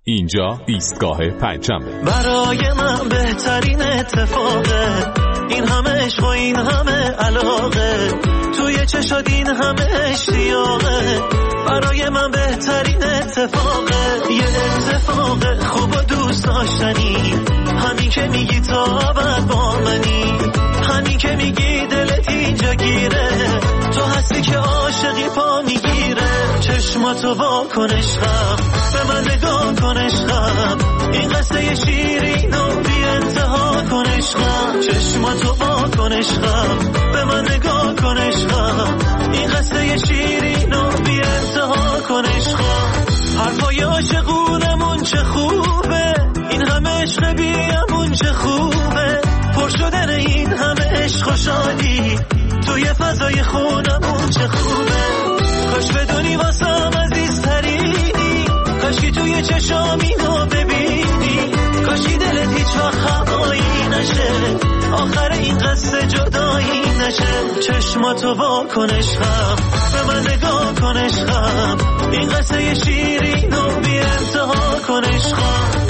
اینجا ایستگاه پنجشنبه. برای من بهترین اتفاقه این همه عشق و این همه علاقه، توی چشات این همه اشتیاقه. برای من بهترین اتفاقه یه اتفاق خوب و دوست داشتنی، همین که میگی تا ابد با منی، همین که میگی دلت اینجا گیره، تو هستی که عاشقی پا میگیره. چشماتو وا کن عشقم، به من نگاه کن عشقم، این قصه شیرین و بی انتها کن عشقم. چشماتو وا کن عشقم، به من نگاه کن عشقم، این قصه شیرین و بی انتها کن عشقم. حرفای عاشقونمون چه خوبه، این همه عشق بیامون چه خوبه، پر شدن این همه عشق و شادی توی فضای خونمون چه خوبه. کاش بدونی واسم عزیزترینی، کاش که توی چشام اینو ببینی، کاشی دلت هیچ وقت هوایی نشه، آخر این قصه جدایی نشه. چشماتو وا کن عشقم، به من نگاه کن عشقم، این قصه شیرین و بی انتها کن عشقم.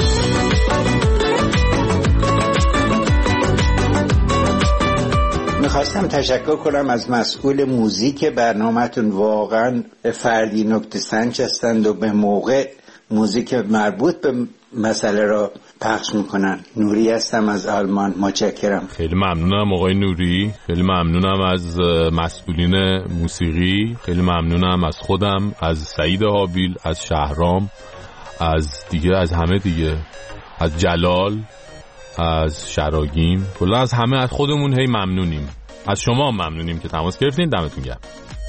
میخواستم تشکر کنم از مسئول موزیک برنامه‌تون، واقعا فردی نکته سنج هستند و به موقع موزیک مربوط به مسئله را پخش میکنن. نوری هستم از آلمان، متشکرم. خیلی ممنونم آقای نوری، خیلی ممنونم از مسئولین موسیقی، خیلی ممنونم از خودم، از سعید حابیل، از شهرام، از همه دیگه، از جلال، از شراگیم، کلا از همه، از خودمون هی ممنونیم. از شما ممنونیم که تماس گرفتین. دمتون گرم.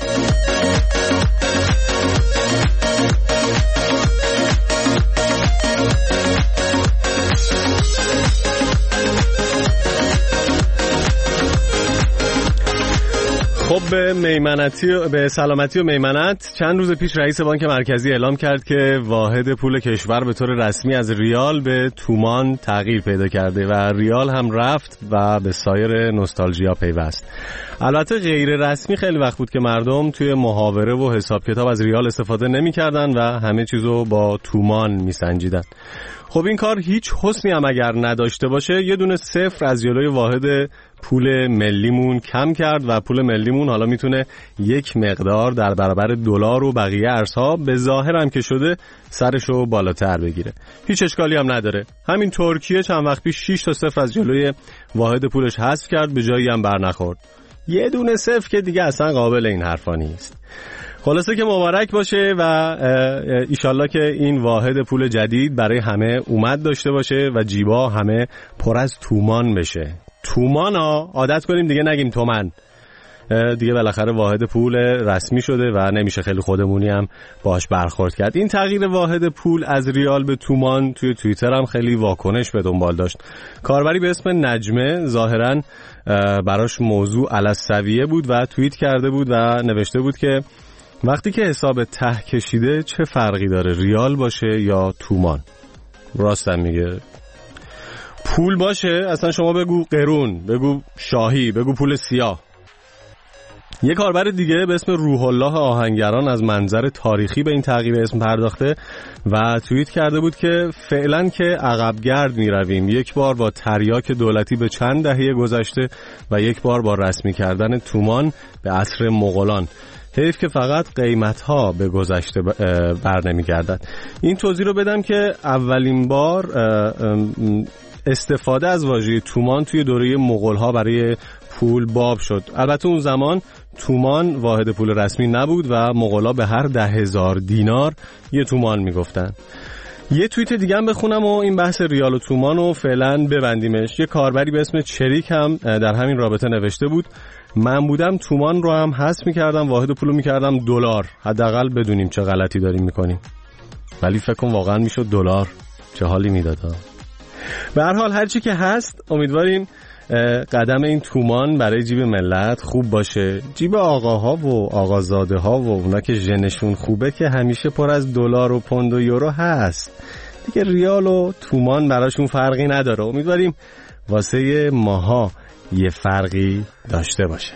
خب به سلامتی و میمنت، چند روز پیش رئیس بانک مرکزی اعلام کرد که واحد پول کشور به طور رسمی از ریال به تومان تغییر پیدا کرده و ریال هم رفت و به سایر نوستالژیا پیوست. البته غیر رسمی خیلی وقت بود که مردم توی محاوره و حساب کتاب از ریال استفاده نمی‌کردن و همه چیزو با تومان میسنجیدن. خب این کار هیچ حسنی هم اگر نداشته باشه، یه دونه صفر از جلوی واحد پول ملیمون کم کرد و پول ملیمون حالا میتونه یک مقدار در برابر دلار و بقیه ارزها به ظاهر هم که شده سرشو بالاتر بگیره. هیچ اشکالی هم نداره. همین ترکیه چند وقت پیش 6 تا صفر از جلوی واحد پولش حذف کرد، به جایی هم بر نخورد. یه دونه صفر که دیگه اصلا قابل این حرفا نیست. خلاصه که مبارک باشه و ایشالله که این واحد پول جدید برای همه اومد داشته باشه و جیبا همه پر از تومان بشه. تومان ها عادت کنیم دیگه نگیم تومن. دیگه بالاخره واحد پول رسمی شده و نمیشه خیلی خودمونی هم باهاش برخورد کرد. این تغییر واحد پول از ریال به تومان توی توییتر هم خیلی واکنش به دنبال داشت. کاربری به اسم نجمه ظاهراً براش موضوع الاسویه بود و توییت کرده بود و نوشته بود که وقتی که حساب ته کشیده چه فرقی داره ریال باشه یا تومان؟ راستم میگه. پول باشه اصلا شما بگو قرون، بگو شاهی، بگو پول سیاه. یک کاربر دیگه به اسم روح الله آهنگران از منظر تاریخی به این تغییر اسم پرداخته و توییت کرده بود که فعلا که عقبگرد می رویم، یک بار با تریاک دولتی به چند دهه گذشته و یک بار با رسمی کردن تومان به عصر مغولان. حیف که فقط قیمت‌ها به گذشته بر نمی‌گردد. این توضیح رو بدم که اولین بار استفاده از واژه تومان توی دوره مغول‌ها برای پول باب شد. البته اون زمان تومان واحد پول رسمی نبود و مغولا به هر 10,000 دینار یه تومان میگفتن. یه توییت دیگه هم بخونم و این بحث ریال و تومان رو فعلا ببندیمش. یه کاربری به اسم چریک هم در همین رابطه نوشته بود من بودم تومان رو هم حذف میکردم، واحد پول رو میکردم دلار، حداقل بدونیم چه غلطی داریم میکنیم. ولی فکر کنم واقعا میشد دلار، چه حالی میداد. به هر حال هرچی که هست امیدواریم قدم این تومان برای جیب ملت خوب باشه. جیب آقاها و آقازاده ها و اونا که ژنشون خوبه که همیشه پر از دلار و پوند و یورو هست دیگه. ریال و تومان براشون فرقی نداره. امیدواریم واسه ماها یه فرقی داشته باشه.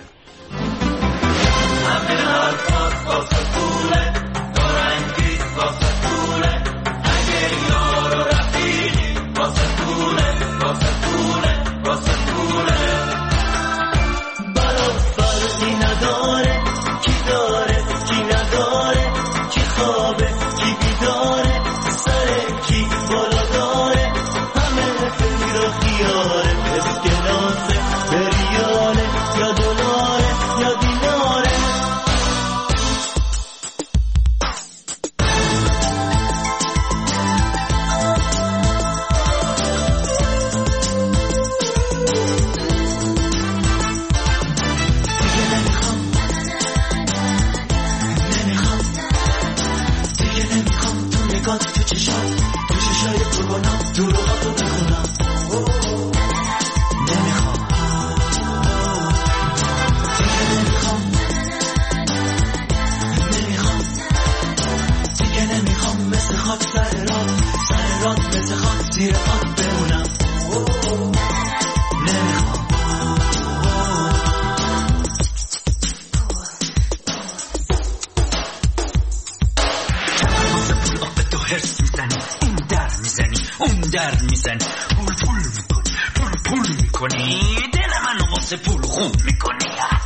نگاه تو چشای قربانم دروغاتو بخونم نمیخوام دیگه نمیخوام مثل خاک سر راد مثل خاک زیر آب بمونم نمیخوام هرس میزنی این در میزنی اون در میزنی پول میکنی دل منو واسه پول خون میکنی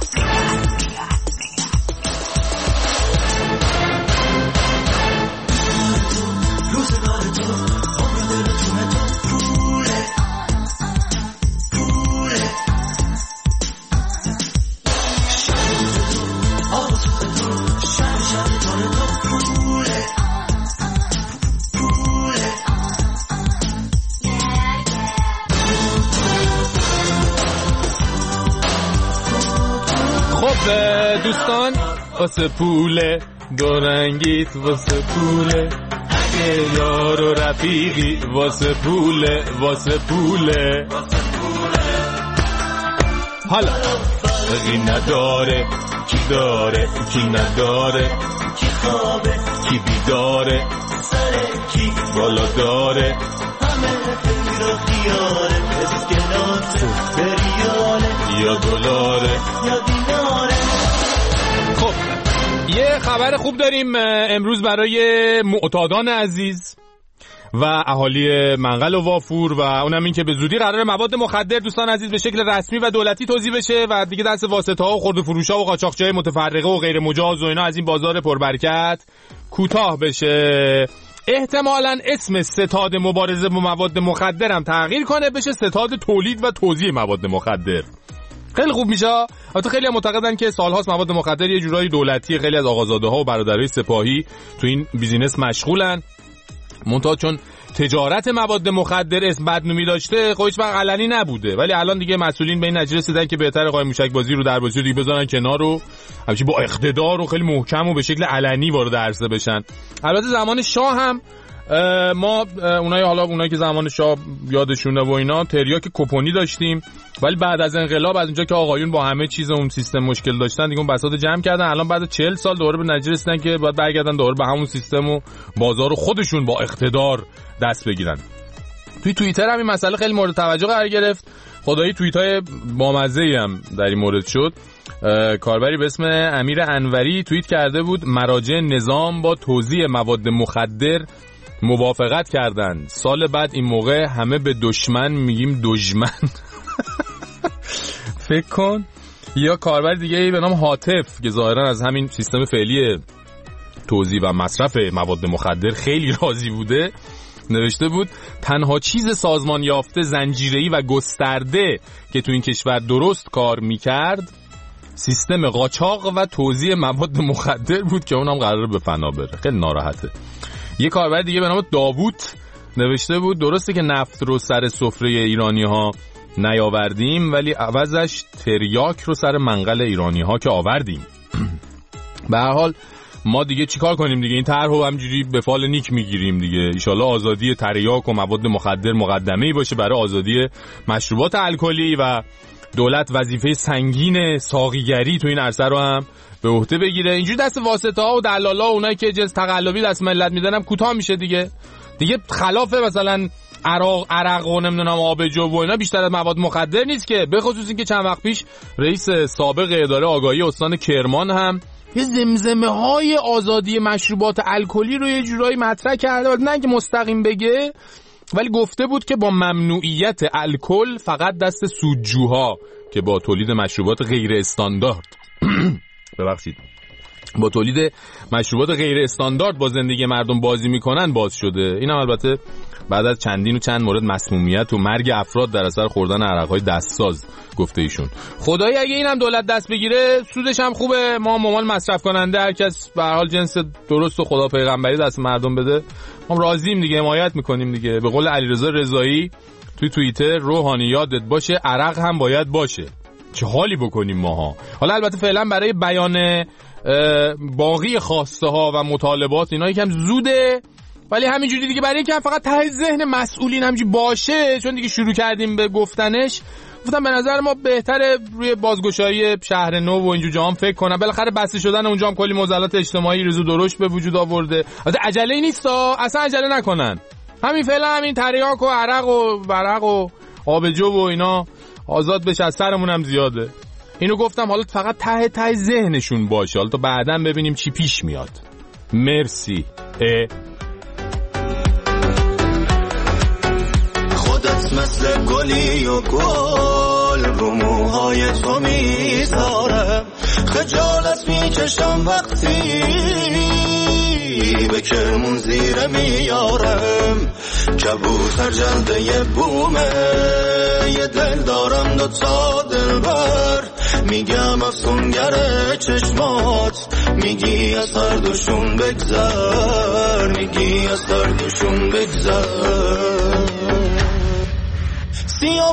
روزگار تو عمر دل تو پوله شب تو آب تو شب تو پوله خب دوستان واسه پوله دورنگیت واسه پوله اگه یار و رفیقی واسه پوله حالا کی نداره کی داره کی نداره کی خوابه کی بیداره سر کی بالا داره همه فکر و خیاله اسکنات بریاله یا دلاره یا دیناره. خب یه خبر خوب داریم امروز برای معتادان عزیز و اهالی منقل و وافور و اونم این که به زودی قرار مواد مخدر دوستان عزیز به شکل رسمی و دولتی توزیع بشه و دیگه دست واسطه‌ها و خرده‌فروش‌ها و قاچاقچی‌های متفرقه و غیر مجاز و اینا از این بازار پربرکت کوتاه بشه. احتمالاً اسم ستاد مبارزه با مواد مخدر هم تغییر کنه بشه ستاد تولید و توزیع مواد مخدر. خیلی خوب میشه. البته خیلی معتقدن که سالهاست مواد مخدر یه جورایی دولتی، خیلی از آقازاده‌ها و برادرای سپاهی تو این بیزینس مشغولن. منتها چون تجارت مواد مخدر اسم بدنامی داشته خودش وقت علنی نبوده، ولی الان دیگه مسئولین به این نتیجه رسیدن که بهتره قایم موشک بازی رو دربازی رو دیگه بذارن کنار رو همچین با اقتدار و خیلی محکم و به شکل علنی وارد عرصه بشن. البته زمان شاه هم ما اونایی که زمان شاه یادشونه و اینا تریاک کپونی داشتیم، ولی بعد از انقلاب از اونجا که آقایون با همه چیز اون سیستم مشکل داشتن دیگه اون بساط جمع کردن. الان بعد 40 سال دوباره به نتیجه رسیدن که باید برگردن دوباره به همون سیستم و بازار خودشون با اقتدار دست بگیرن. توی توییتر هم این مسئله خیلی مورد توجه قرار گرفت. خدایی توییت‌های بامزه‌ای هم در این مورد شد. کاربری به اسم امیر انوری توییت کرده بود مراجع نظام با توزیع مواد مخدر موافقت کردن، سال بعد این موقع همه به دشمن میگیم دشمن. فکر کن. یا کاربر دیگه به نام هاتف که ظاهرا از همین سیستم فعلی توزیع و مصرف مواد مخدر خیلی راضی بوده، نوشته بود تنها چیز سازمان یافته زنجیره‌ای و گسترده که تو این کشور درست کار میکرد سیستم قاچاق و توزیع مواد مخدر بود که اونم قراره به فنا بره. خیلی ناراحته. یه کاربر دیگه به نام داوود نوشته بود درسته که نفت رو سر سفره ایرانی ها نیاوردیم ولی عوضش تریاک رو سر منقل ایرانی ها که آوردیم. به هر حال ما دیگه چیکار کنیم دیگه، این طرحو همجوری به فال نیک میگیریم دیگه. ان شاءالله آزادی تریاک و مواد مخدر مقدمه‌ای باشه برای آزادی مشروبات الکلی و دولت وظیفه سنگین ساقیگری تو این عرصه رو هم به عهده بگیره. اینجوری دست واسطه‌ها و دلالا و اونایی که جنس تقلبی دست ملت میدنم کوتاه میشه دیگه خلاف مثلا عرق و نمیدونم آبجو و اینا بیشتر از مواد مخدر نیست که. به خصوص این که چند وقت پیش رئیس سابق اداره آگاهی استان کرمان هم یه زمزمه های آزادی مشروبات الکلی رو یه جورایی مطرح کرده، نه که مستقیم بگه ولی گفته بود که با ممنوعیت الکل فقط دست سودجوها که با تولید مشروبات غیر استاندارد با تولید مشروبات غیر استاندارد با زندگی مردم بازی میکنن باز شده. این هم البته بعد از چند مورد مسمومیت و مرگ افراد در اثر خوردن عرقهای دستساز گفته ایشون. خدایی اگه این هم دولت دست بگیره سودش هم خوبه. ما مامان مصرف کننده هر کس به هر حال جنس درست و خدا پیغمبری دست مردم بده ما راضییم دیگه، حمایت میکنیم دیگه. به قول علیرضا رضایی توی توییتر روحانی یادت باشه عرق هم باید باشه. چه حالی بکنیم ماها. حالا البته فعلا برای بیان باقی خواسته ها و مطالبات اینا یکم زوده، ولی همینجوری دیگه برای اینکه فقط ته ذهن مسئولین همینجوری باشه، چون دیگه شروع کردیم به گفتنش، گفتم به نظر ما بهتره روی بازگشایی شهر نو و اینجور جام فکر کنم. بالاخره بسته شدن اونجا هم کلی معضلات اجتماعی ریز و درشت به وجود آورده. عجله نیستا، اصلا عجله نکنن. همین فعلا همین تریاک و عرق و برق و آبجو و اینا آزاد بشه، از سرمون هم زیاده. اینو گفتم حالا فقط ته ذهنشون باشه، حالا تا بعداً ببینیم چی پیش میاد. مرسی. خودت مثل گلی و گل رو موهای تو میذارم، خجالت میکشم وقتی به کرمون زیر میارم. کبوتر جلده بومه، یه دل دارم دوتا دلبر، میگم افسونگره چشمات، میگی از هر دوشون بگذر، میگی از هر دوشون بگذر. سیاه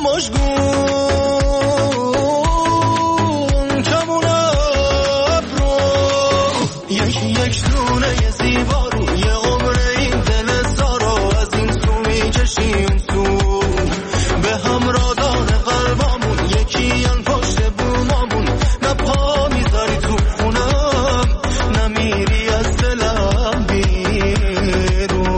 مشگون کمون ابرو، یک دونه زیبا روی عمر این دل زارو، از این سو میکشی اون سو، به همرادان قلبامون یکی ان پشت بومامون، نه پا میذاری تو خونم، نه میری از دلم بیرون.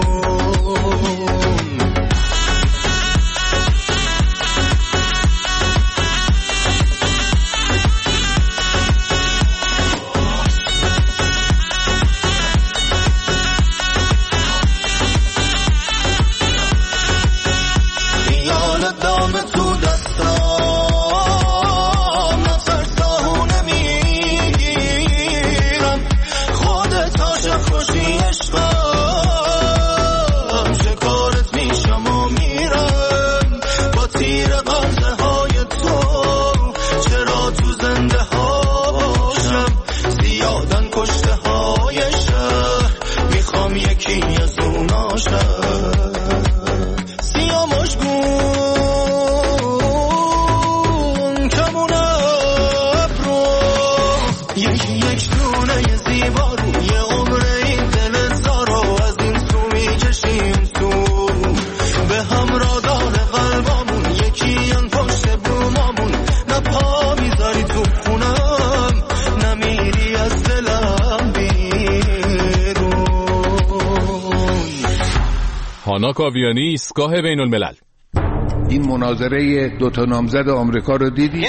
هانا کاویانی، ایستگاه بین الملل. این مناظره دوتا نامزد آمریکا رو دیدی؟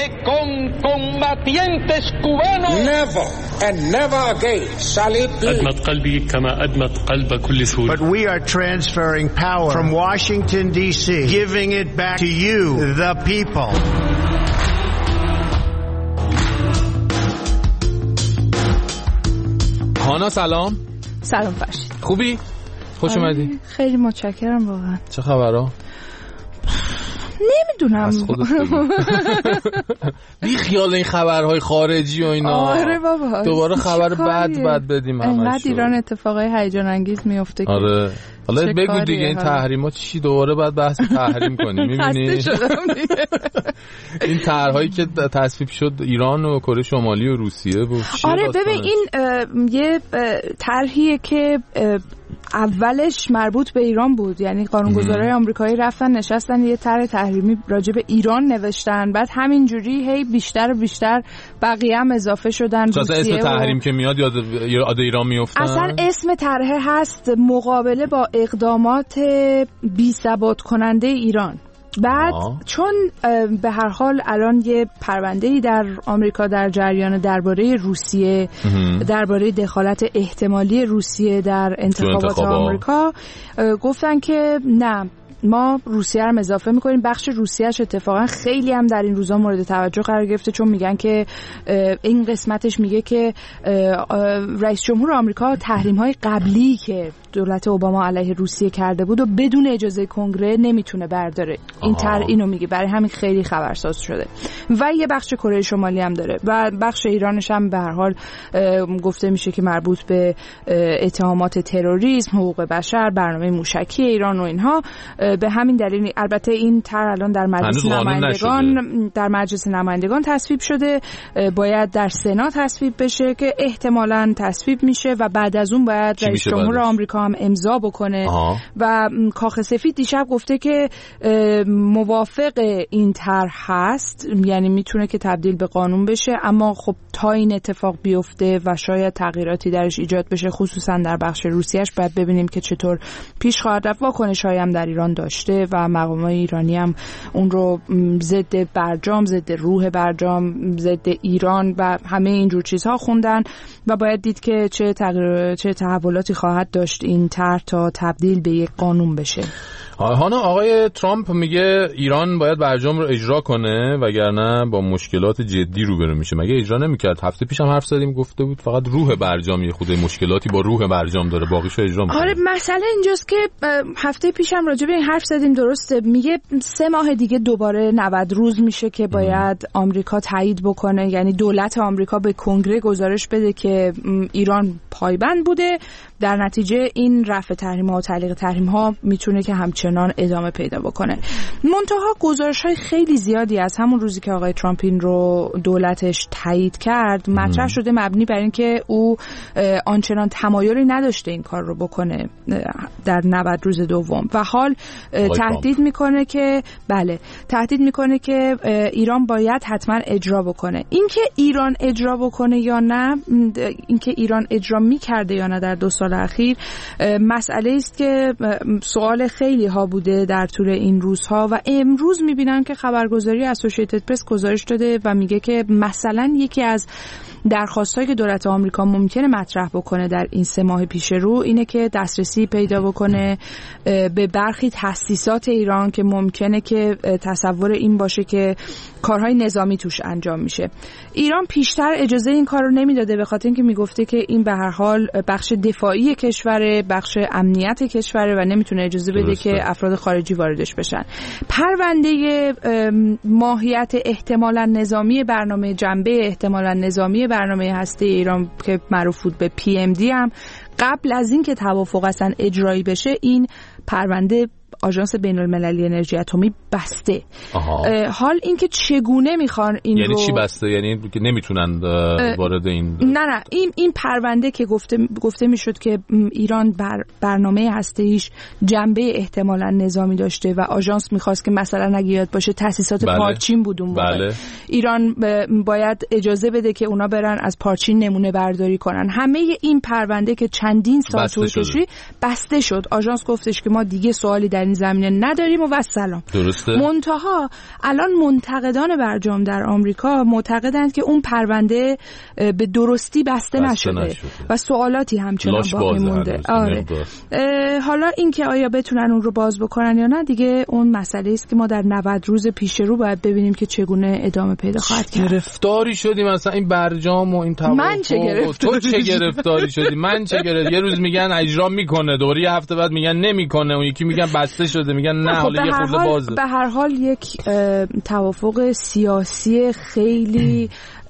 Never and never again shall it be. أدمت قلبي كما أدمت قلب كل سوري. But we are transferring power from Washington D.C., giving it back to you, the people. هانا سلام. سلام فرشید. خوبی؟ خوش اومدی. خیلی متشکرم واقعا. چه خبرها؟ نمیدونم. بی خیال این خبرهای خارجی و اینا. آره بابا. دوباره خبر بد بدیم همش. انقدر ایران اتفاقای هیجان انگیز میفته. آره. حالا بگو دیگه این تحریمات چی، دوباره بعد بحث تحریم کنیم. می‌بینی؟ این طرحهایی که تصویب شد ایران و کره شمالی و روسیه بود. آره ببین این یه طرحیه که اولش مربوط به ایران بود، یعنی قانونگذارای آمریکایی رفتن نشستن یه طرح تحریمی راجع به ایران نوشتن، بعد همینجوری هی بیشتر و بیشتر بقیه هم اضافه شدن. اصلا اسم تحریم که میاد یاد ایران میافتن. اصلا اسم طرح هست مقابله با اقدامات بی‌ثبات کننده ایران. بعد چون به هر حال الان یه پرونده‌ای در آمریکا در جریان درباره روسیه، درباره دخالت احتمالی روسیه در انتخابات آمریکا، گفتن که نه ما روسیه رو اضافه میکنیم. بخش روسیهش اتفاقا خیلی هم در این روزا مورد توجه قرار گرفته، چون میگن که این قسمتش میگه که رئیس جمهور آمریکا تحریم‌های قبلی که دولت اوباما علیه روسیه کرده بود و بدون اجازه کنگره نمیتونه برداره. این اینو میگه، برای همین خیلی خبرساز شده. و یه بخش کره شمالی هم داره و بخش ایرانش هم به هر حال گفته میشه که مربوط به اتهامات تروریسم، حقوق بشر، برنامه موشکی ایران و اینها. به همین دلیل البته این طرح الان در مجلس نمایندگان تصویب شده، باید در سنا تصویب بشه که احتمالاً تصویب میشه و بعد از اون باید رئیس جمهور آمریکا آمریکا هم امضا بکنه. و کاخ سفید دیشب گفته که موافق این طرح هست، یعنی میتونه که تبدیل به قانون بشه، اما خب تا این اتفاق بیفته و شاید تغییراتی درش ایجاد بشه خصوصا در بخش روسیه‌اش، باید ببینیم که چطور پیش خواهد رفت. واکنش‌هایی هم در ایران داشته و مقامات ایرانی هم اون رو ضد برجام، ضد روح برجام، ضد ایران و همه اینجور چیزها خوندن و باید دید که چه تحولاتی خواهد داشت این طرح تا تبدیل به یک قانون بشه. هانا، آقای ترامپ میگه ایران باید برجام رو اجرا کنه وگرنه با مشکلات جدی روبرو میشه. مگه اجرا نمیکرد؟ هفته پیشم حرف زدیم گفته بود فقط روح برجام یه خود مشکلاتی با روح برجام داره، باقیشو اجرا میکنه. آره، مسئله اینجاست که هفته پیشم راجع به این حرف زدیم، درسته، میگه 3 ماه دیگه دوباره 90 روز میشه که باید آمریکا تایید بکنه، یعنی دولت آمریکا به کنگره گزارش بده که ایران پایبند بوده. در نتیجه این رفع تحریم‌ها و تعلیق تحریم‌ها میتونه که همچنان ادامه پیدا بکنه. منتها گزارش‌های خیلی زیادی از همون روزی که آقای ترامپ این رو دولتش تایید کرد مطرح شده، مبنی بر این که او آنچنان تمایلی نداشته این کار رو بکنه در 90 روز دوم و حال تهدید میکنه که ایران باید حتما اجرا بکنه. اینکه ایران اجرا بکنه یا نه، اینکه ایران اجرا می‌کرده یا نه در 2 سال اخیر مسئله است که سوال خیلی ها بوده در طول این روزها و امروز میبینم که خبرگزاری اسوسییتد پرس گزارش داده و میگه که مثلا یکی از درخواستایی که دولت آمریکا ممکنه مطرح بکنه در این 3 ماه پیش رو اینه که دسترسی پیدا بکنه به برخی تأسیسات ایران که ممکنه که تصور این باشه که کارهای نظامی توش انجام میشه. ایران پیشتر اجازه این کار رو نمیداده به خاطر اینکه میگفته که این به هر حال بخش دفاعی کشوره، بخش امنیت کشوره و نمیتونه اجازه بده که افراد خارجی واردش بشن. پرونده ماهیت احتمالاً نظامی برنامه، جنبه احتمالاً نظامی برنامه هسته ایران که معروف بود به PMD هم قبل از این که توافق اصلا اجرایی بشه این پرونده آژانس بین‌المللی انرژی اتمی بسته. حال اینکه چگونه میخوان این یعنی رو چی بسته؟ یعنی که نمیتونن وارد این نه این پرونده که گفته میشد که ایران برنامه هسته‌ایش جنبه احتمالاً نظامی داشته و آژانس میخواست که مثلا اگه یاد باشه تأسیسات پارچین بود اون موقع ایران باید اجازه بده که اونا برن از پارچین نمونه برداری کنن. همه این پرونده که چندین سال طول کشید بسته شد. آژانس گفتش که ما دیگه سوالی در این زمینه نداریم و سلام. درسته. منتها الان منتقدان برجام در آمریکا معتقدند که اون پرونده به درستی بسته نشده و سوالاتی همچنان باقی مونده. آره. حالا اینکه آیا بتونن اون رو باز بکنن یا نه دیگه اون مسئله است که ما در 90 روز پیش رو باید ببینیم که چگونه ادامه پیدا خواهد کرد. گرفتاری شدیم مثلا این برجام و این توافق. تو چه گرفتاری شدی؟ من چه گرفتاری؟ یه روز میگن اجرا میکنه، دوباره یه هفته بعد میگن نمیکنه، اون یکی میگن بسته شده، میگن نه حالا یه خورده بازه. به هر حال یک توافق سیاسی خیلی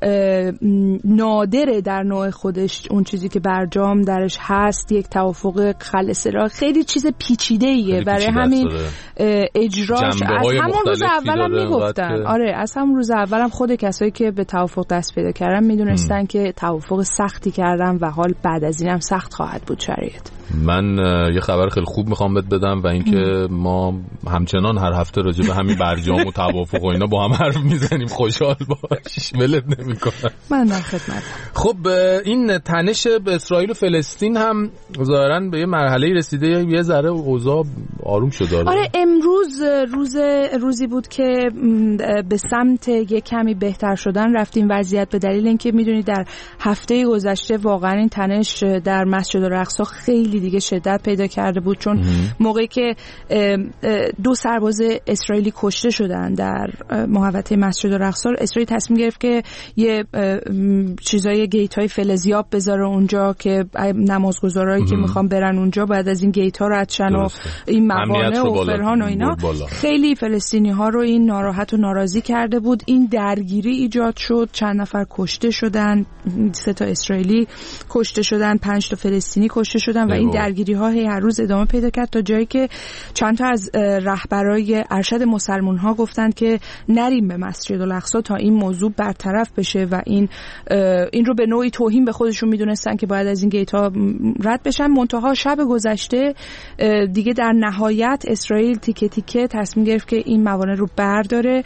نادره در نوع خودش. اون چیزی که برجام درش هست یک توافق خالص خیلی چیز پیچیده ایه، برای همین اجراش از همون روز اولم میگفتن. آره از همون روز اولم خود کسایی که به توافق دست پیدا کردن میدونستن که توافق سختی کردن و حال بعد از اینم سخت خواهد بود شرایط. من یه خبر خیلی خوب میخوام بهت بدم و اینکه ما همچنان هر هفته راجع به همین برجام و توافق و اینا با هم حرف میزنیم. خوشحال باش، ولت نمیکنم. من در خدمتم. خب این تنش به اسرائیل و فلسطین هم ظاهرا به یه مرحله رسیده، یه ذره اوضاع آروم شده. آره امروز روزی بود که به سمت یه کمی بهتر شدن رفتیم وضعیت، به دلیل اینکه میدونید در هفته گذشته واقعا این تنش در مسجد الاقصی خیلی دیگه شدت پیدا کرده بود، چون موقعی که 2 سرباز اسرائیلی کشته شدن در محوطه مسجد الاقصی، اسرائیل تصمیم گرفت که یه چیزای گیت‌های فلزیاب بذاره اونجا که نمازگزارایی که میخوان برن اونجا بعد از این گیت‌ها رد شن و این موانع و فرهان و اینا. خیلی فلسطینی‌ها رو این ناراحت و ناراضی کرده بود. این درگیری ایجاد شد، چند نفر کشته شدن، 3 تا اسرائیلی کشته شدن، 5 تا فلسطینی کشته شدن و این این درگیری ها هر روز ادامه پیدا کرد تا جایی که چند تا از رهبرای ارشد مسلمان ها گفتند که نریم به مسجد الاقصی تا این موضوع برطرف بشه و این رو به نوعی توهین به خودشون میدونستن که باید از این گیت ها رد بشن. منتها شب گذشته دیگه در نهایت اسرائیل تیکه تیکه تصمیم گرفت که این موانع رو برداره.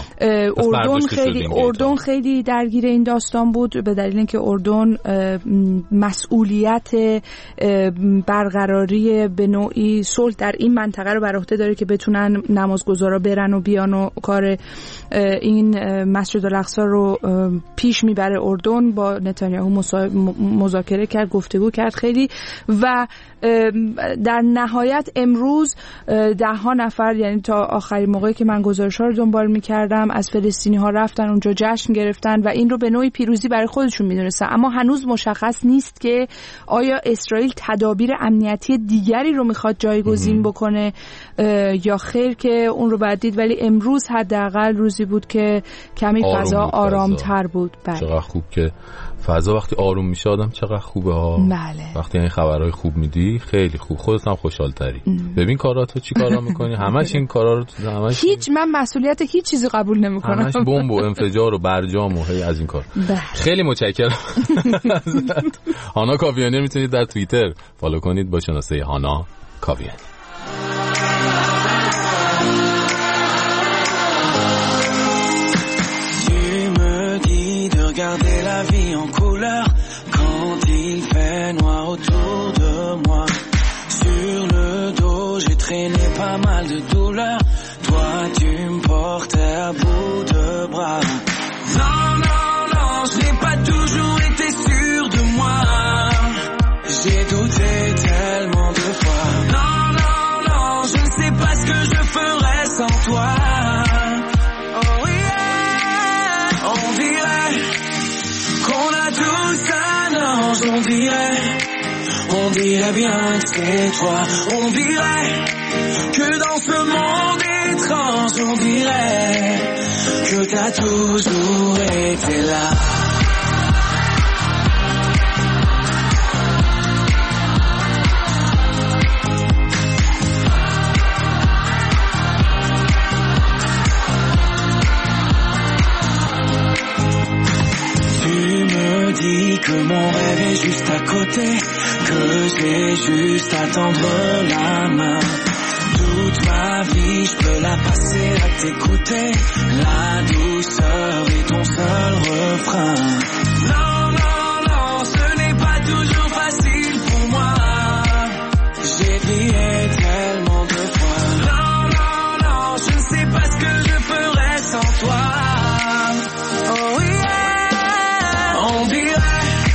اردن خیلی درگیر این داستان بود به دلیل اینکه اردن مسئولیت برقراری به نوعی صلح در این منطقه رو بر عهده داره که بتونن نمازگزارا برن و بیان و کار این مسجد الاقصی رو پیش میبره. اردن با نتانیاهو مذاکره کرد، گفتگو کرد خیلی و در نهایت امروز 10 نفر، یعنی تا آخرین موقعی که من گزارش‌ها رو دنبال می‌کردم، از فلسطینی‌ها رفتن اونجا جشن گرفتن و این رو به نوعی پیروزی برای خودشون می‌دونستن. اما هنوز مشخص نیست که آیا اسرائیل تدابیر امنیتی دیگری رو می‌خواد جایگزین بکنه یا خیر که اون رو باید دید. ولی امروز حداقل روزی بود که کمی فضا آرام‌تر بود. بله. چقدر خوب که فضا وقتی آروم میشه آدم چقدر خوبه ها. بله. وقتی این خبرهای خوب میدی خیلی خوب، خودت هم خوشحال‌تری. ببین کاراتو چی کارا میکنی، همش این کارا رو همش من مسئولیت هیچ چیزی قبول نمیکنم، همش بمب و انفجار و برجام و هی از این کار. خیلی متشکرم. هانا کاویانی میتونید در توییتر فالو کنید با شناسه هانا کاویانی. Regarder la vie en couleur quand il fait noir autour de moi. Sur le dos, j'ai traîné pas mal de douleurs. Toi, tu me portais à bout de bras. Non, non, non, je n'ai pas toujours été sûr de moi. J'ai douté tellement de fois. Non, non, non, je ne sais pas ce que je ferais sans toi. Oh yeah, on dirait qu'on a tous un ange, on dirait bien que c'est toi. On dirait que dans ce monde étrange, on dirait que t'as toujours été là. Que mon rêve est juste à côté, que j'ai juste à tendre la main. Toute ma vie, je peux la passer à t'écouter. La douceur est ton seul refrain. Non, non, non, ce n'est pas toujours facile pour moi. J'ai prié tellement de fois. Non, non, non, je ne sais pas ce que je ferais sans toi. Oh yeah, on dirait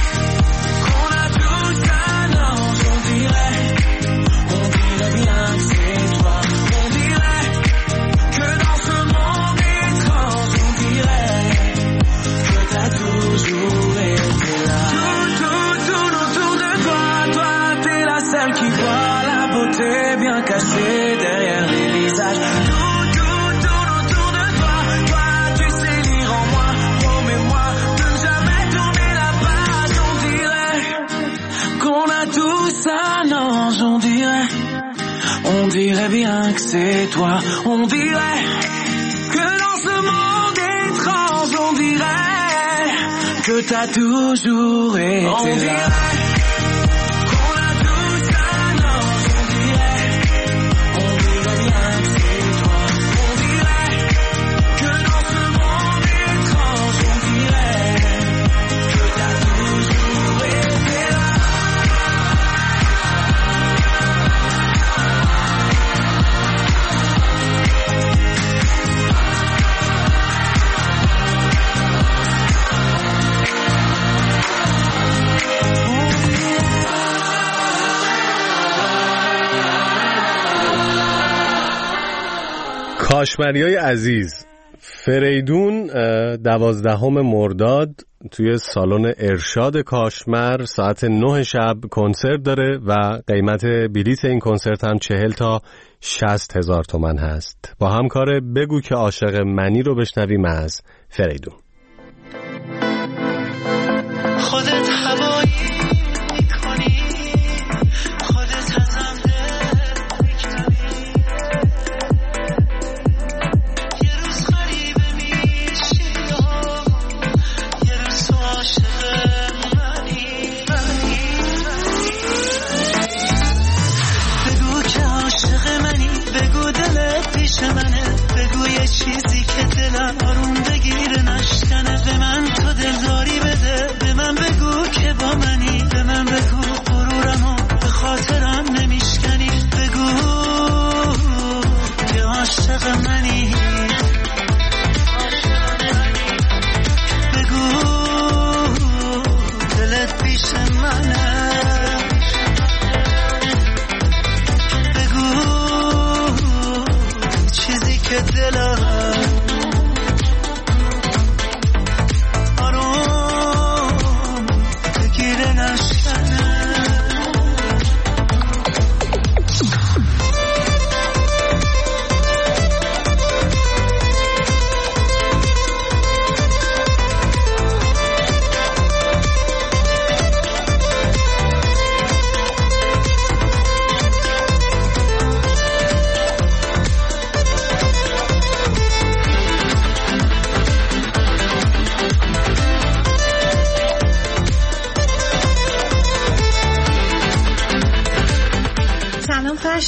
bien caché derrière les visages. Tout autour de toi. Toi, tu sais lire en moi. Promets-moi de ne jamais tourner la page. On dirait qu'on a tous un ange. On dirait bien que c'est toi. On dirait que dans ce monde étrange, on dirait que t'as toujours été là. کاشمریای عزیز، فریدون 12 مرداد توی سالن ارشاد کاشمر ساعت 9 شب کنسرت داره و قیمت بلیت این کنسرت هم 40 تا 60 هزار تومان هست. با همکار بگو که عاشق منی رو بشنویم از فریدون. خودت هوایی میکنی، خودت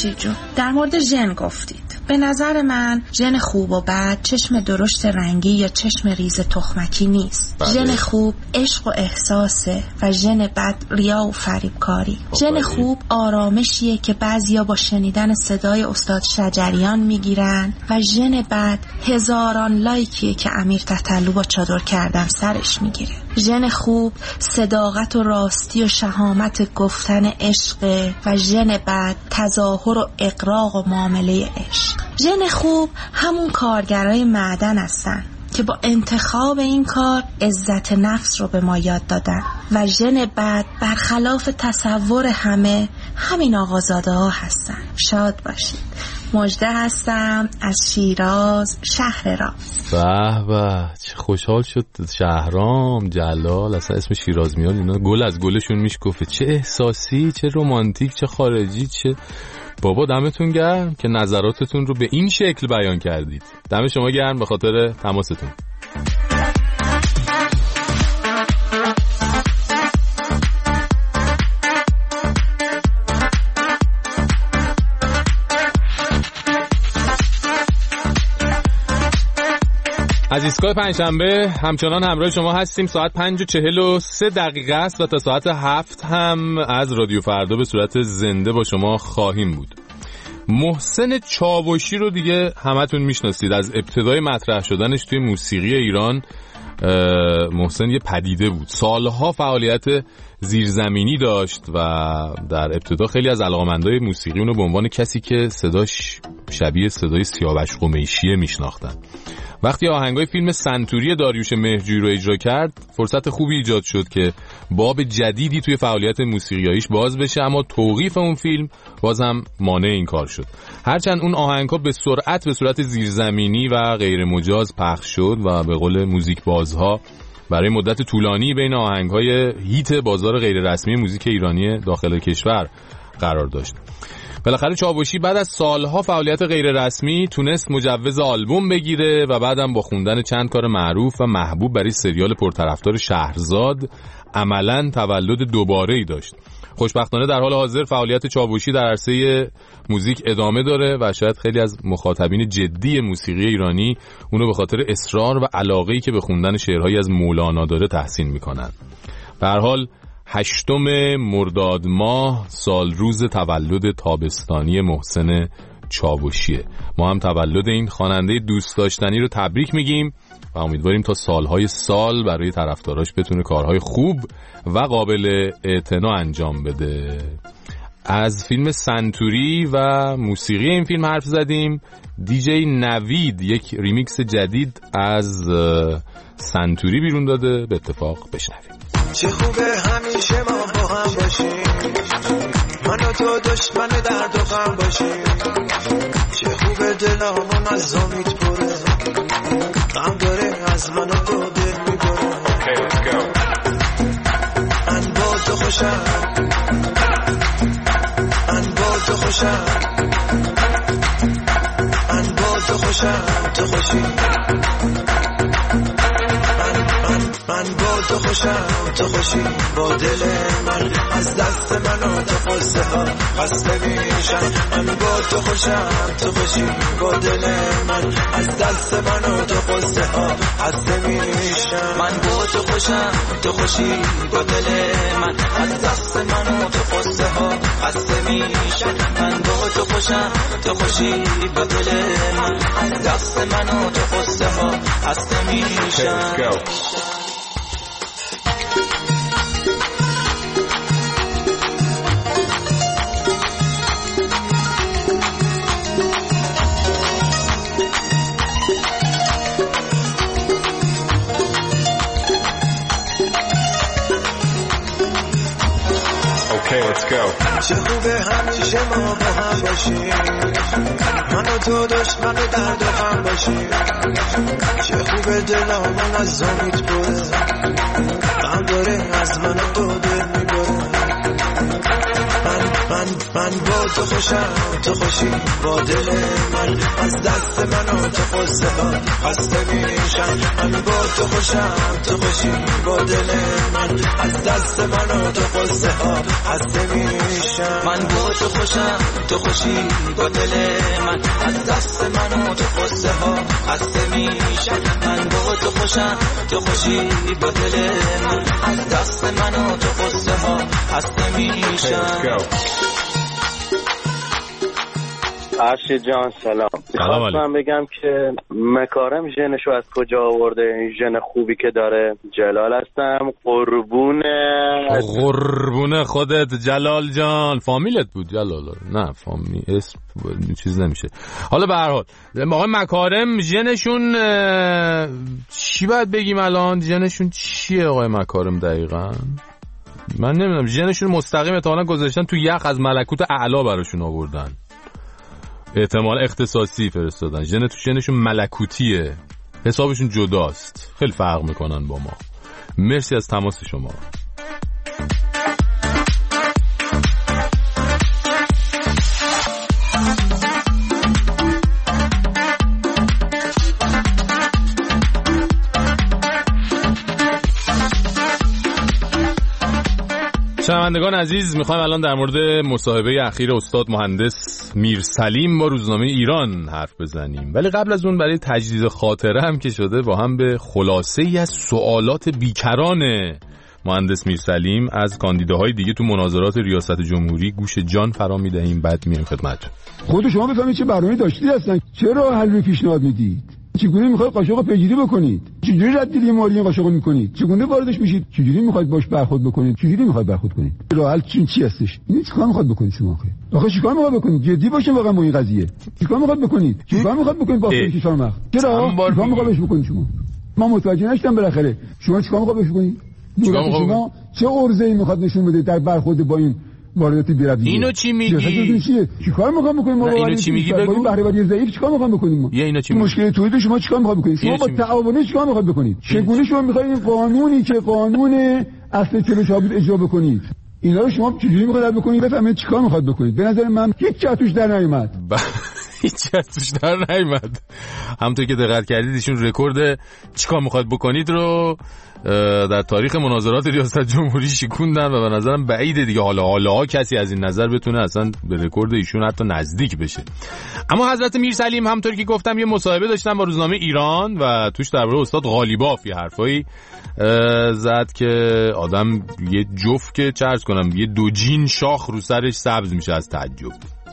نوشی جون، در مورد ژن گفتید. به نظر من ژن خوب و بد چشم درشت رنگی یا چشم ریز تخمکی نیست. ژن خوب عشق و احساسه و ژن بد ریا و فریبکاری. ژن خوب آرامشیه که بعضیا با شنیدن صدای استاد شجریان میگیرن و ژن بد هزاران لایکیه که امیر تتلو با چادر کردن سرش میگیره. ژن خوب صداقت و راستی و شهامت گفتن عشق و ژن بد تظاهر و اقراق و معامله عشق. ژن خوب همون کارگرای معدن هستن که با انتخاب این کار عزت نفس رو به ما یاد دادن و ژن بد برخلاف تصور همین آقازاده ها هستن. شاد باشید. مژده هستم از شیراز، شهر راز. به به چه خوشحال شد شهرام جلال، اصلا اسم شیراز میاد اینا گل از گلشون میشکفه. چه احساسی، چه رومانتیک، چه خارجی، چه بابا. دمتون گرم که نظراتتون رو به این شکل بیان کردید. دم شما گرم به خاطر تماستون. از ایستگاه پنجشنبه همچنان همراه شما هستیم. ساعت 5:43 است و تا ساعت 7 هم از رادیو فردا به صورت زنده با شما خواهیم بود. محسن چاوشی رو دیگه همتون میشناسید. از ابتدای مطرح شدنش توی موسیقی ایران محسن یه پدیده بود. سالها فعالیت زیرزمینی داشت و در ابتدا خیلی از علاقه‌مندای موسیقی اونو به عنوان کسی که صداش شبیه صدای سیاوش قمیشیه میشناختن. وقتی آهنگای فیلم سنتوری داریوش مهرجویی رو اجرا کرد، فرصت خوبی ایجاد شد که باب جدیدی توی فعالیت موسیقیاییش باز بشه، اما توقیف اون فیلم باز هم مانع این کار شد. هرچند اون آهنگ‌ها به سرعت به صورت زیرزمینی و غیر مجاز پخش شد و به قول موزیک بازها برای مدت طولانی بین آهنگ‌های هیت بازار غیر رسمی موزیک ایرانی داخل کشور قرار داشت. بالاخره چاوشی بعد از سالها فعالیت غیر رسمی تونست مجوز آلبوم بگیره و بعدم با خوندن چند کار معروف و محبوب برای سریال پرطرفدار شهرزاد عملاً تولد دوباره‌ای داشت. خوشبختانه در حال حاضر فعالیت چاوشی در عرصه موزیک ادامه داره و شاید خیلی از مخاطبین جدی موسیقی ایرانی اونو به خاطر اصرار و علاقه‌ای که به خوندن شعرهایی از مولانا داره تحسین میکنن. به هر حال 8 مرداد ماه سال روز تولد تابستانی محسن چاوشیه. ما هم تولد این خواننده دوست داشتنی رو تبریک میگیم و امیدواریم تا سالهای سال برای طرفداراش بتونه کارهای خوب و قابل اعتنا انجام بده. از فیلم سنتوری و موسیقی این فیلم حرف زدیم. دیجی نوید یک ریمیکس جدید از سنتوری بیرون داده، به اتفاق بشنویم. چه خوبه همیشه ما با هم باشیم، من و تو دشمن درد و غم باشیم. چه خوبه دلامون از امید پره، غم داره از من و تو دل میبره. من با تو خوشم، من با تو خوشم، من با تو خوشم، تو خوشی. من با تو خوشم، تو خوشی. با دل من از دست من و تو خسته ها خسته میشم. من با تو خوشم، تو خوشی. با دل من از دست من و تو خسته ها خسته میشم. من با تو خوشم، تو خوشی. با دل من از دست من و تو خسته ها خسته میشم. من با تو خوشم، تو خوشی. با دل من از دست من و تو خسته ها خسته میشم. چه خوبه همیشه ما با هم باشیم، من و تو دشمن درد و غم باشیم. چه خوبه دلامون از امید پره، غم داره از من و تو دل میبره. من من با تو خوشم، تو خوشی با دل من، از دست من و تو قصه ها خسته میشم. من با تو خوشم، تو خوشی با دل من، از دست من و تو قصه ها خسته میشم. من با تو خوشم، تو خوشی با دل من، از دست من و تو قصه ها خسته میشم. من با تو خوشم، تو خوشی با دل من، از دست من و تو قصه ها خسته میشم. عرشی جان سلام. خواستم بگم که مکارم ژنشو از کجا آورده؟ این ژن خوبی که داره. جلال هستم. قربونه خودت جلال جان. فامیلت بود جلال؟ نه فامیل اسم چیز نمیشه. حالا به هر حال آقای مکارم ژنشون چی باید بگیم الان؟ ژنشون چیه آقای مکارم دقیقاً؟ من نمیدونم. ژنشون مستقیم احتمالاً گذاشتن تو یخ از ملکوت اعلی براشون آوردن. احتمال اختصاصی فرستادن. ژنشون ملکوتیه. حسابشون جداست. خیلی فرق میکنن با ما. مرسی از تماس شما. شنوندگان عزیز، میخوایم الان در مورد مصاحبه اخیر استاد مهندس میرسلیم با روزنامه ایران حرف بزنیم، ولی قبل از اون برای تجدید خاطره هم که شده با هم به خلاصه ای از سوالات بیکران مهندس میرسلیم از کاندیداهای دیگه تو مناظرات ریاست جمهوری گوش جان فرا میدهیم. بعد میایم خدمتتون. خود شما بفهمید چه برنامه‌ای داشتید هستن، چرا حل پیشنهاد میدید، چگونه میخواید قاشقو پیگیری بکنید، چجوری رد دل مالی قاشقو میکنید، چگونه واردش میشید، چجوری میخواید باش برخورد بکنید، چجوری میخواید برخورد کنید، راه حل چی هستش؟ این چیکار میخواید بکنید شما؟ آخه چیکار میخواید بکنید؟ جدی باشین واقعا با این قضیه. چیکار میخواید بکنید؟ چیکار میخواید بکنید با کشور مخ؟ چرا چیکار میخواید بکنید شما؟ ما متوجه نشدم بالاخره. شما چیکار میخواید بکنید؟ شما چه عرضه‌ای میخواد نشون بده در برخورد با این واردات بی‌رویه؟ اینو چی میگی؟ چیکار میخوام بکنیم ما؟ اینو چی میگی بگو؟ بهره‌وری ضعیف چیکار میخوام بکنیم ما؟ یا اینو چی مشکل تولید شما چیکار میخوام بکنید؟ شما با تعاونی چیکار میخواد بکنید؟ چگونه شما میخواید این قانونی که قانون اصل 44 بود اجرا بکنید؟ اینا رو شما چجوری میخواید بکنید؟ بفهمید چیکار میخواد بکنید. به نظر من هیچ چیزی توش در نیومد. هیچ چیزی توش در نیومد. همونطور که دقت کردید ایشون رکورد چیکار میخواد بکنید رو در تاریخ مناظرات ریاست جمهوری شکوندن و به نظرم بعیده دیگه حالا کسی از این نظر بتونه اصلا به رکورد ایشون حتی نزدیک بشه. اما حضرت میرسلیم همونطور که گفتم یه مصاحبه داشتن با روزنامه ایران و توش درباره استاد غالیباف یه حرفایی زد که آدم یه جفت که چه عرض کنم یه دوجین شاخ رو سرش سبز میشه از تعجب.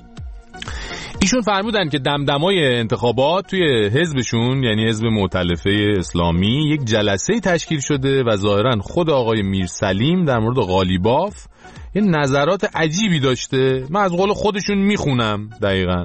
ایشون فرمودن که دمدمای انتخابات توی حزبشون یعنی حزب مؤتلفه اسلامی یک جلسه تشکیل شده و ظاهرا خود آقای میرسلیم در مورد غالیباف یه نظرات عجیبی داشته. من از قول خودشون میخونم دقیقاً.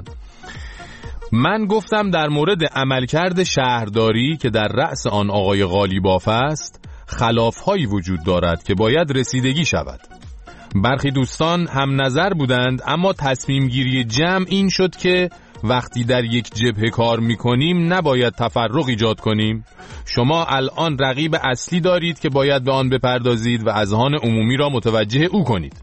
من گفتم در مورد عملکرد شهرداری که در رأس آن آقای غالیباف است خلاف‌هایی وجود دارد که باید رسیدگی شود. برخی دوستان هم نظر بودند اما تصمیم گیری جمع این شد که وقتی در یک جبهه کار میکنیم نباید تفرق ایجاد کنیم. شما الان رقیب اصلی دارید که باید به آن بپردازید و اذهان عمومی را متوجه او کنید.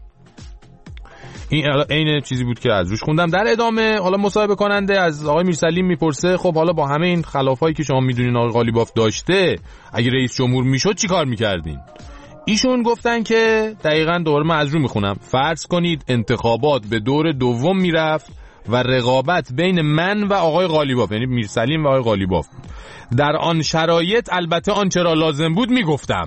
این عین چیزی بود که از روش خوندم. در ادامه حالا مصاحبه کننده از آقای میرسلیم میپرسه خب حالا با همه این خلافایی که شما میدونین آقای غالیباف داشته اگه رئیس جمهور میشد چی کار میکردین؟ ایشون گفتن که دقیقاً دوباره من از رو میخونم فرض کنید انتخابات به دور دوم میرفت و رقابت بین من و آقای غالیباف یعنی میرسلیم و آقای غالیباف در آن شرایط البته آنچه را لازم بود میگفتم.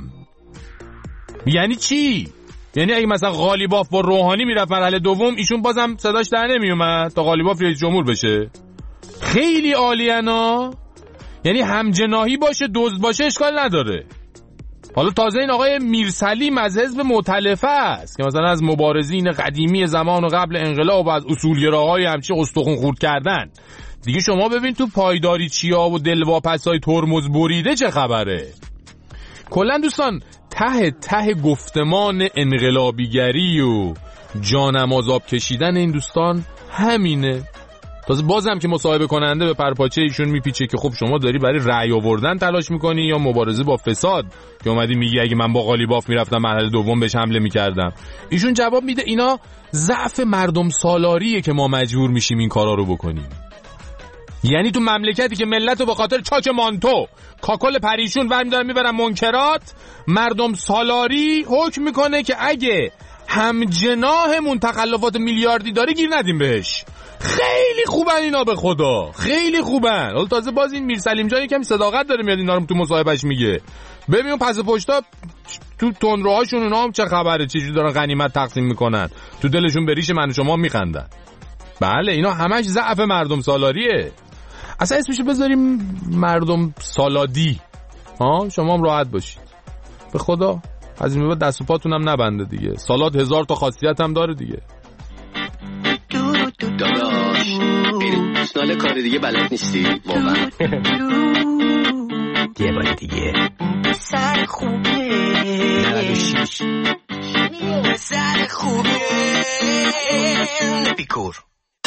یعنی چی؟ یعنی اگه مثلا غالیباف با روحانی میرفت مرحله دوم ایشون بازم صداش در نمیومد تا غالیباف رئیس جمهور بشه؟ خیلی عالیانا. یعنی همجناحی باشه دزد باشه اشکال نداره. حالا تازه این آقای میرسلیم از حزب مؤتلفه است که مثلا از مبارزین قدیمی زمان و قبل انقلاب و از اصولگراهای همچی استخون خورد کردن. دیگه شما ببین تو پایداری چیا و دلواپسای ترمز بریده چه خبره. کلا دوستان ته گفتمان انقلابیگری و جانماز آب کشیدن این دوستان همینه. تازه بازم که مصاحبه کننده به پرپاچه ایشون میپیچه که خب شما داری برای رأی آوردن تلاش میکنی یا مبارزه با فساد، که اومدی میگی اگه من با قالیباف میرفتم مرحله دوم بهش حمله میکردم. ایشون جواب میده اینا ضعف مردم سالاریه که ما مجبور میشیم این کارا رو بکنیم. یعنی تو مملکتی که ملتو به خاطر چاک مانتو کاکل پریشون برمی‌دارن میبرن منکرات، مردم سالاری حکم میکنه که اگه همجناحمون تخلفات میلیاردی داره گیر ندیم بهش. خیلی خوبن اینا به خدا، خیلی خوبن. حالا تازه باز این میرسلیم جان یکم صداقت داره میاد اینا رو تو مصاحبهش میگه. ببین پس پشتا تو تندروهاشون اونا هم چه خبره، چجوری دارن غنیمت تقسیم میکنن، تو دلشون بریش من و شما میخندن. بله اینا همش ضعف مردم سالاریه. اصلا اسمشو بذاریم مردم سالادی. شما هم راحت باشید به خدا. از این بعد دست و پاتون هم نبنده دیگه. سالاد 1000 تا خاصیت هم داره دیگه. داداش این سال کار دیگه بلد نیستی واقعا. یه بار دیگه سر خوبه 96 سر خوبه بیکور.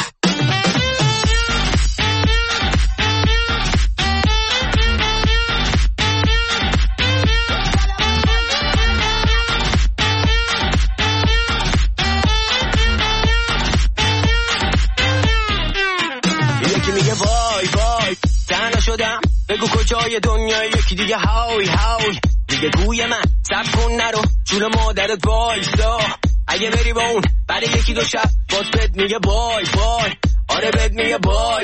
شدم بگو کجای دنیا یکی دیگه های دیگه گوی من سب کن نرو جون مادرت وایسا اگه بری با اون بعد یکی دو شب باز بد میگه بای آره بد میگه بای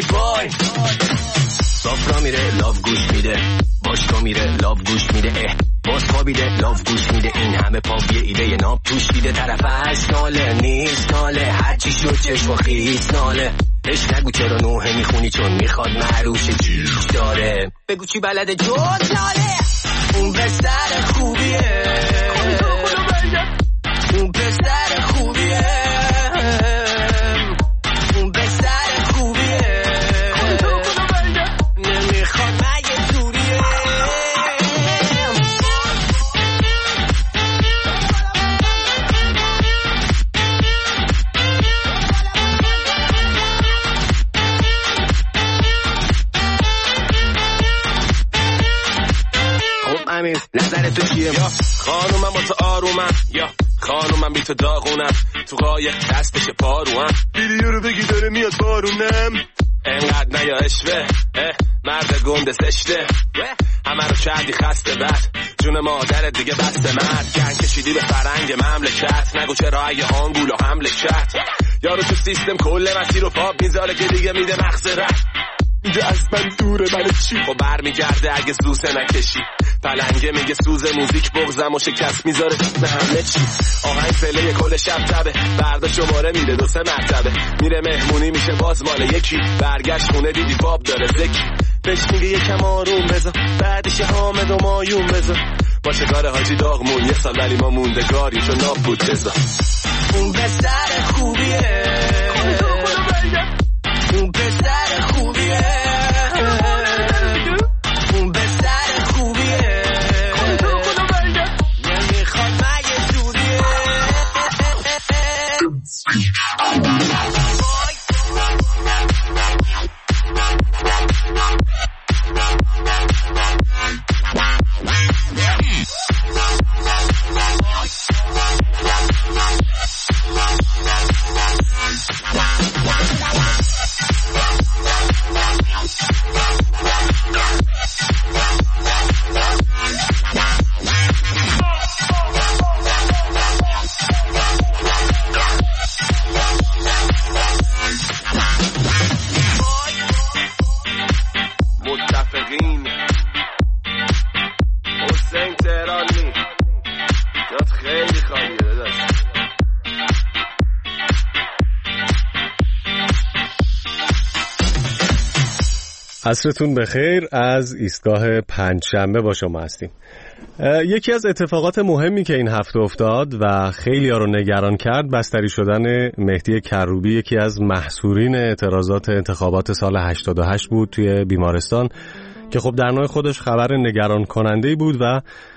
صافرا میره لاف گوش میده باشگاه میره لاف گوش میده باز خوابیده لاف گوش میده این همه پاویه ایده ناب توش دیده طرف از ناله نیست ناله هرچی شد چشم و خیز ناله بهش نگو چرا نوحه میخونی چون میخواد معروش جیش داره بگو چی بلده جز ناله اون پسر خوبیه اون پسر خوبیه اون پسر خوبیه نمیخواد مگه دوریه امیر نظر تو چیه؟ یا خانومم با تو آرومم یا خانومم بی تو داغونم تو قایق دستش پاروم ویدیو رو بگی داره میاد بارونم انقدر نیا اشوه مرد گنده زشته همه رو کردی خسته بد جون مادرت دیگه بسته مرد گن کشیدی به فرنگ مملکت نگو چرا اگه آنگول و حمله کرد یارو تو سیستم کل مسیر رو پاپ میذاره که دیگه میده مغزرت میده از من دوره من چی خب برمیگرده اگه زوزه نکشی پلنگه میگه سوز موزیک بغزم و شکست میذاره به همه چی آهنگ فله کل شب تبه بردا شماره میده 2-3 مرتبه میره مهمونی میشه باز مال یکی برگشت خونه دیدی باب داره زکی بهش میگه یکم آروم بذار بعدش حامد و مایون بذار با شکار حاجی داغمون یه سال ولی ما موندگاریم چون ناب بود بذار اون پسر خوبیه اون پسر خوبیه اون پسر خوبیه نمیخواد مگه دوریه عصرتون بخیر. از ایستگاه پنجشنبه با شما هستیم. یکی از اتفاقات مهمی که این هفته افتاد و خیلی ها رو نگران کرد بستری شدن مهدی کروبی، یکی از محصورین اعتراضات انتخابات سال 88 بود توی بیمارستان که خب در نوع خودش خبر نگران کننده‌ای بود و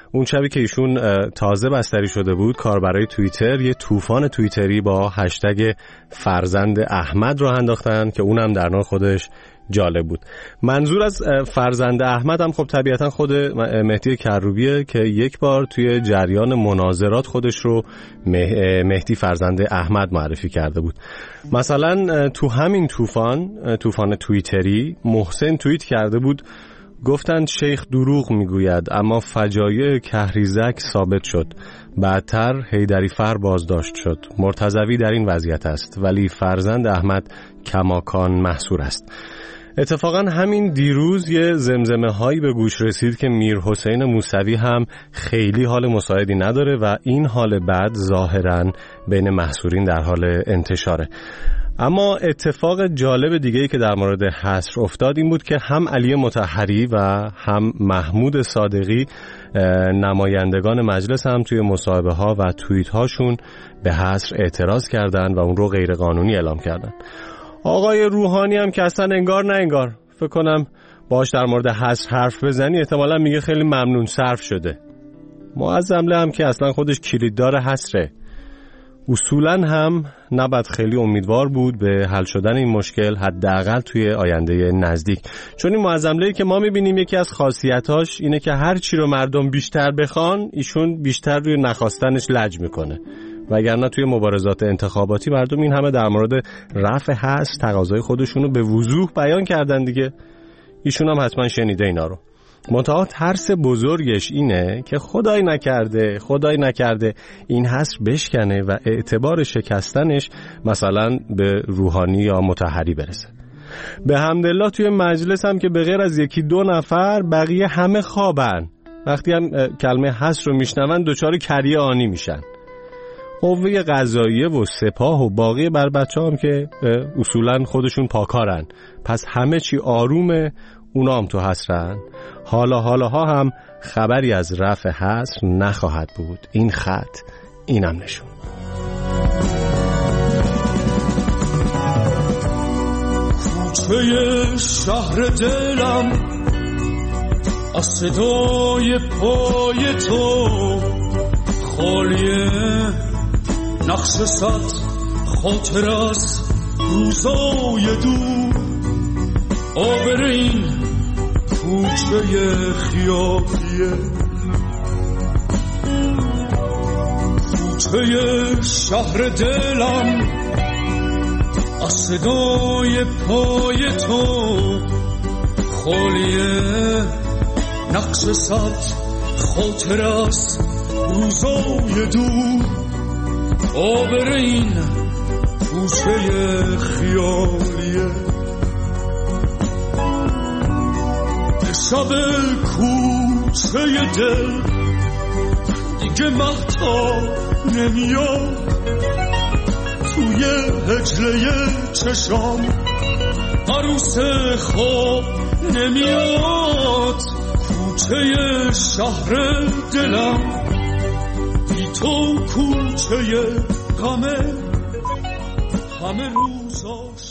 اون شبی که ایشون تازه بستری شده بود، کاربرای توییتر یه طوفان توییتری با هشتگ فرزند احمد راه انداختن که اونم در نوع خودش جالب بود. منظور از فرزند احمد هم خب طبیعتا خود مهدی کروبیه که یک بار توی جریان مناظرات خودش رو مهدی فرزند احمد معرفی کرده بود. مثلا تو همین طوفان توییتری محسن توییت کرده بود، گفتند شیخ دروغ میگوید اما فجایع کهریزک ثابت شد. بعدتر حیدری‌فر بازداشت شد. مرتضوی در این وضعیت است ولی فرزند احمد کماکان محصور است. اتفاقا همین دیروز یه زمزمه هایی به گوش رسید که میر حسین موسوی هم خیلی حال مساعدی نداره و این حال بد ظاهرا بین محصورین در حال انتشاره. اما اتفاق جالب دیگه‌ای که در مورد حصر افتاد این بود که هم علی مطهری و هم محمود صادقی نمایندگان مجلس هم توی مصاحبه ها و توییت هاشون به حصر اعتراض کردن و اون رو غیر قانونی اعلام کردن. آقای روحانی هم که اصلا انگار نه انگار، فکر کنم باش در مورد حصر حرف بزنی احتمالا میگه خیلی ممنون صرف شده. معظمله هم که اصلا خودش کلیددار حصره. اصولا هم نباید خیلی امیدوار بود به حل شدن این مشکل، حداقل توی آینده نزدیک، چون این معظمله‌ای که ما میبینیم یکی از خاصیتاش اینه که هر چی رو مردم بیشتر بخوان ایشون بیشتر روی نخواستنش لج میکنه، وگرنه توی مبارزات انتخاباتی مردم این همه در مورد رفع حصر تقاضای خودشونو به وضوح بیان کردن دیگه. ایشون هم حتما شنیده اینا رو. منتها ترس بزرگش اینه که خدای نکرده این حصر بشکنه و اعتبار شکستنش مثلا به روحانی یا مطهری برسه. به حمدالله توی مجلس هم که به غیر از یکی دو نفر بقیه همه خوابن، وقتی هم کلمه حصر رو میشنون دچار کریه آنی میشن. قوه قضاییه و سپاه و باقی بر بچه هم که اصولا خودشون پاکارن، پس همه چی آرومه، اونا هم تو حصرن. حالاها هم خبری از رفع حصر نخواهد بود. این خط اینم نشون. کوچه شهر دلم از صدای پای تو خالیه، نقش صد خاطر از روزای دور. آبرین کوچه خیابیه، کوچه شهر دلم از صدای پای تو خالیه، نقش صد خاطر از روزای دور. آبرین کوچه خیالیه، شب کوچه دل دیگه مهتاب نمیاد، توی هجله چشام عروس خواب نمیاد. کوچه شهر دلم بی تو کوچه غمه، همه روزاش